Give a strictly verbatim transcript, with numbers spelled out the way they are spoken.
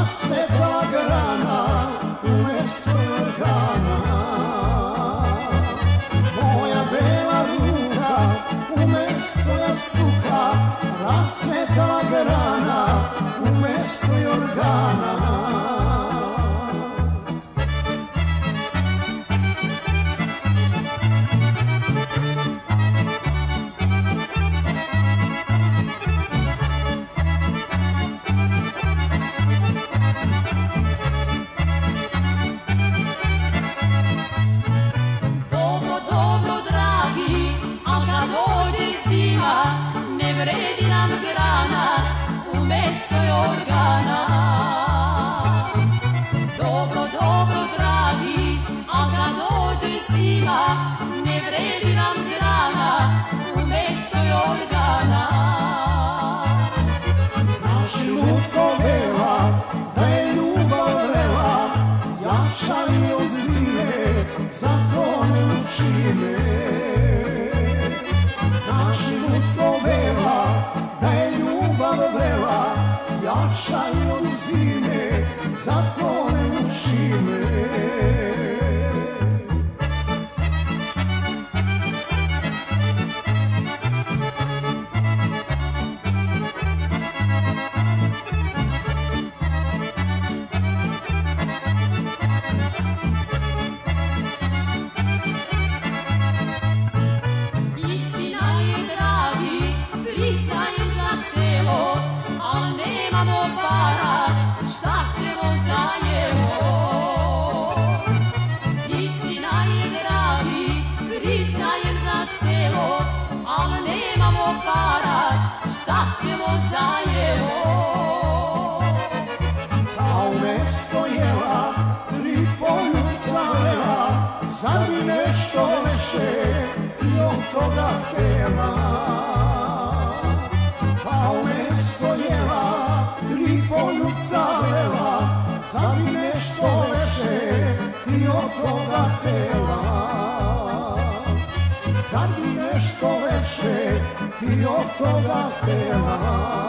rasvetla grana umesto organa. Moja bela ruka umesto jastuka, rasvetla grana umesto organa. Ne vredi nam grana umesto organa. Dobro, dobro, dragi, a kad dođe zima, ne vredi nam grana umesto organa. Znaš, lutko vela, da je ljubav vrela, jača i od zime, zato ne uči me. Vrela, jača i od zime, zato ne muči me. Istina je, dragi, pristajem za celo, a nemamo para, šta ćemo za jelo? Istina je, dragi, pristajem za celo, a nemamo para, šta ćemo za jelo? A umesto jela, tri poljuca vela, sad bi nešto veše i od toga htjela. A umesto jela, tri poljuca vela, sad bi nešto veše i od toga htjela. Sad bi nešto veše i od toga htjela.